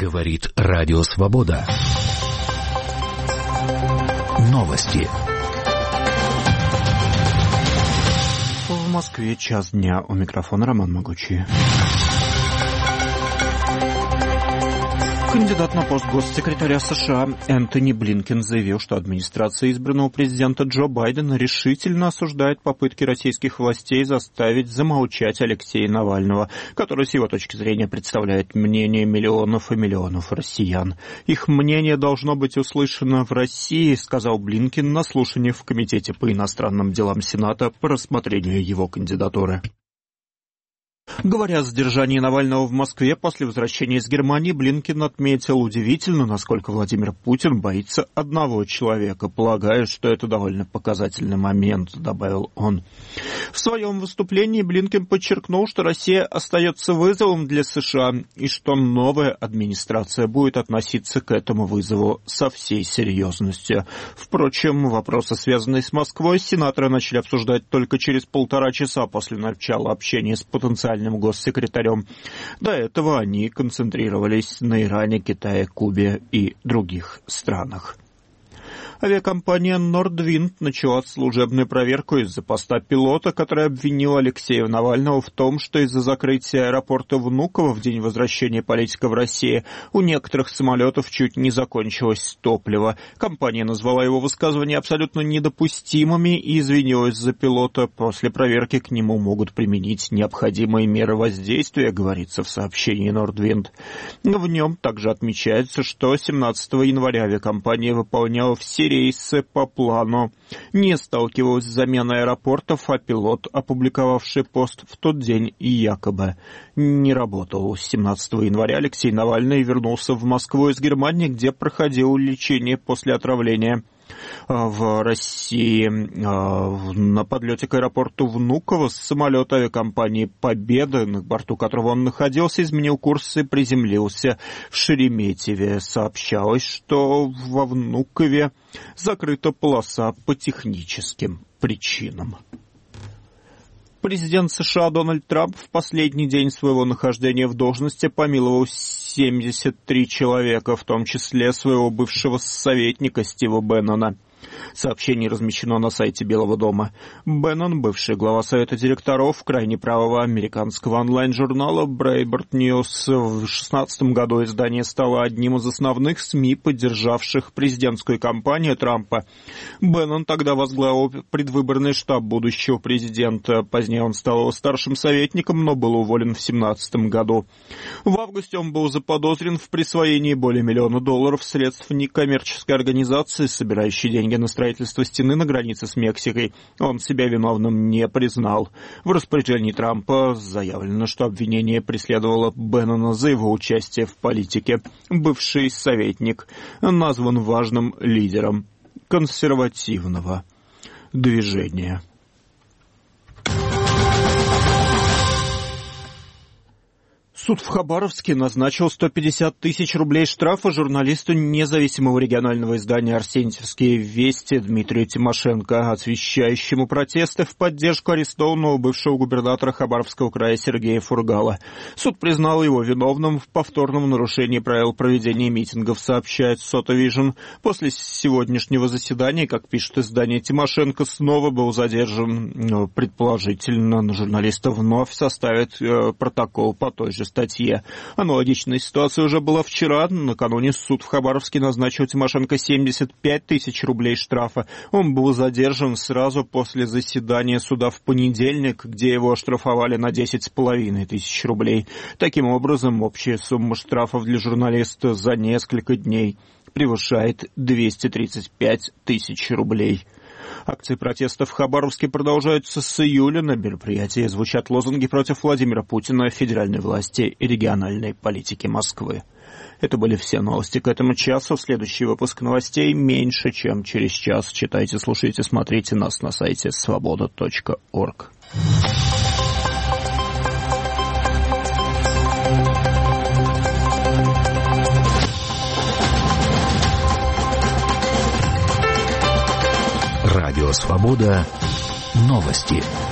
Говорит Радио Свобода. Новости. В Москве 1:00 дня. У микрофона Роман Могучий. Кандидат на пост госсекретаря США Энтони Блинкен заявил, что администрация избранного президента Джо Байдена решительно осуждает попытки российских властей заставить замолчать Алексея Навального, который, с его точки зрения, представляет мнение миллионов и миллионов россиян. Их мнение должно быть услышано в России, сказал Блинкен на слушании в Комитете по иностранным делам Сената по рассмотрению его кандидатуры. Говоря о задержании Навального в Москве после возвращения из Германии, Блинкен отметил: удивительно, насколько Владимир Путин боится одного человека. Полагаю, что это довольно показательный момент, добавил он. В своем выступлении Блинкен подчеркнул, что Россия остается вызовом для США и что новая администрация будет относиться к этому вызову со всей серьезностью. Впрочем, вопросы, связанные с Москвой, сенаторы начали обсуждать только через 1,5 часа после начала общения с потенциальным госсекретарем. До этого они концентрировались на Иране, Китае, Кубе и других странах. Авиакомпания Nordwind начала служебную проверку из-за поста пилота, который обвинил Алексея Навального в том, что из-за закрытия аэропорта Внуково в день возвращения политика в Россию у некоторых самолетов чуть не закончилось топливо. Компания назвала его высказывания абсолютно недопустимыми и извинилась за пилота. После проверки к нему могут применить необходимые меры воздействия, говорится в сообщении Nordwind. В нем также отмечается, что 17 января авиакомпания выполняла все рейсы по плану. Не сталкивалась с заменой аэропортов, а пилот, опубликовавший пост в тот день, якобы не работал. С 17 января Алексей Навальный вернулся в Москву из Германии, где проходил лечение после отравления. В России на подлете к аэропорту Внуково самолет авиакомпании «Победа», на борту которого он находился, изменил курс и приземлился в Шереметьеве. Сообщалось, что во Внукове закрыта полоса по техническим причинам. Президент США Дональд Трамп в последний день своего нахождения в должности помиловал 73 человека, в том числе своего бывшего советника Стива Беннона. Сообщение размещено на сайте Белого дома. Беннон, бывший глава совета директоров крайне правого американского онлайн-журнала Breitbart News, в 2016 году издание стало одним из основных СМИ, поддержавших президентскую кампанию Трампа. Беннон тогда возглавил предвыборный штаб будущего президента. Позднее он стал его старшим советником, но был уволен в 2017 году. В августе он был заподозрен в присвоении более $1 миллиона средств некоммерческой организации, собирающей деньги на строительство стены на границе с Мексикой. Он себя виновным не признал. В распоряжении Трампа заявлено, что обвинение преследовало Беннона за его участие в политике. Бывший советник назван важным лидером консервативного движения. Суд в Хабаровске назначил 150 тысяч рублей штрафа журналисту независимого регионального издания «Арсентьевские вести» Дмитрию Тимошенко, освещающему протесты в поддержку арестованного бывшего губернатора Хабаровского края Сергея Фургала. Суд признал его виновным в повторном нарушении правил проведения митингов, сообщает Сотовижн. После сегодняшнего заседания, как пишет издание, Тимошенко снова был задержан. Предположительно, на журналиста вновь составят протокол по той же статье. Аналогичная ситуация уже была вчера. Накануне суд в Хабаровске назначил Тимошенко 75 тысяч рублей штрафа. Он был задержан сразу после заседания суда в понедельник, где его оштрафовали на 10,5 тысяч рублей. Таким образом, общая сумма штрафов для журналиста за несколько дней превышает 235 тысяч рублей. Акции протеста в Хабаровске продолжаются с июля. На мероприятии звучат лозунги против Владимира Путина, федеральной власти и региональной политики Москвы. Это были все новости к этому часу. Следующий выпуск новостей меньше, чем через час. Читайте, слушайте, смотрите нас на сайте svoboda.org. Радио «Свобода». Новости.